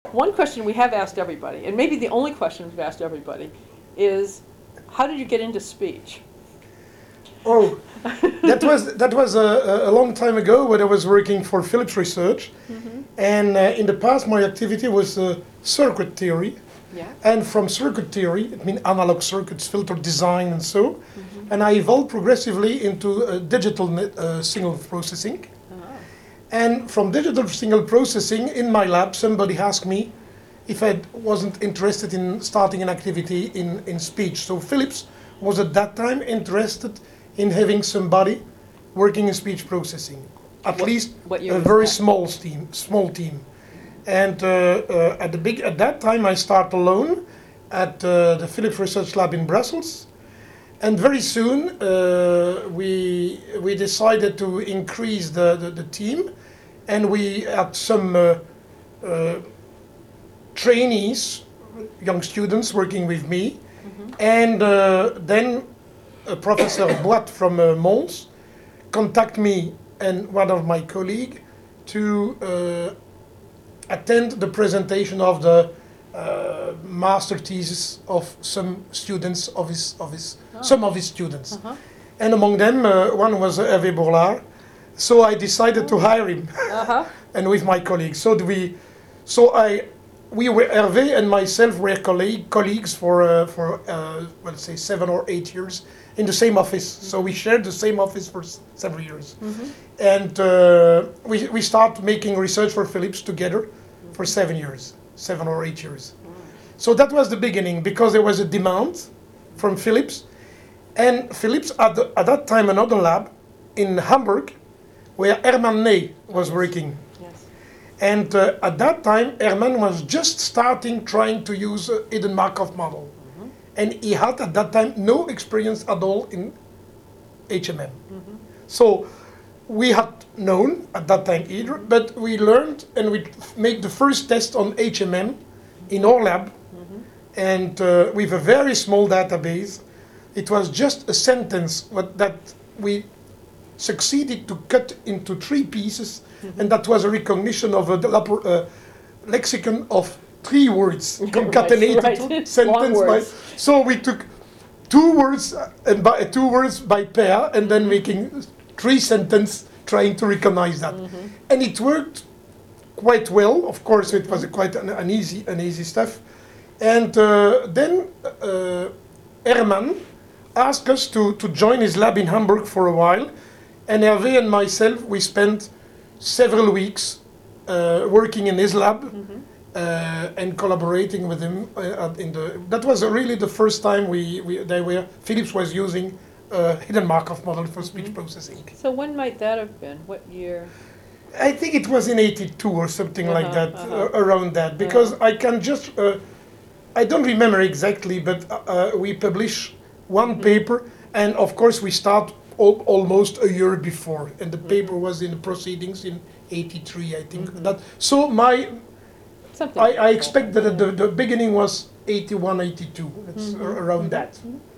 One question we have asked everybody, and maybe the only question we've asked everybody, is how did you get into speech? Oh, that was a long time ago when I was working for Philips Research, and in the past my activity was circuit theory, Yeah. and from circuit theory, it means analog circuits, filter design, and so, and I evolved progressively into digital signal processing. And from digital signal processing in my lab, somebody asked me if I wasn't interested in starting an activity in speech. So Philips was at that time interested in having somebody working in speech processing, at least what year a was very that? small team. And at that time I started alone at the Philips Research Lab in Brussels. And very soon we decided to increase the team, and we had some trainees, young students working with me, and then Professor Boit from Mons contacted me and one of my colleagues to attend the presentation of the master thesis of some students some of his students, and among them one was Hervé Bourlard. So I decided to hire him, and with my colleagues. We were Hervé and myself were colleagues for let's say 7 or 8 years in the same office. So we shared the same office for several years, and we started making research for Philips together for 7 years, 7 or 8 years. So that was the beginning, because there was a demand from Philips, and Philips had at that time another lab in Hamburg where Herman Ney was working. Yes. And at that time, Herman was just trying to use a hidden Markov model. And he had at that time no experience at all in HMM. So we had known at that time either, but we learned and we made the first test on HMM in our lab, and with a very small database. It was just a sentence that we succeeded to cut into 3 pieces, and that was a recognition of a lexicon of 3 words concatenated right. sentence. So we took 2 words and by 2 words by pair, and then making 3 sentences trying to recognize that, and it worked quite well. Of course, it was quite an easy stuff, and then Herman asked us to join his lab in Hamburg for a while. And Hervé and myself, we spent several weeks working in his lab and collaborating with him. That was really the first time Philips was using a hidden Markov model for speech processing. So when might that have been? What year? I think it was in '82 or something like that, around that, because I can just, I don't remember exactly, but we published one paper, and of course we start almost a year before, and the paper was in the proceedings in '83, I think. So I expect that the beginning was '81, '82, around that.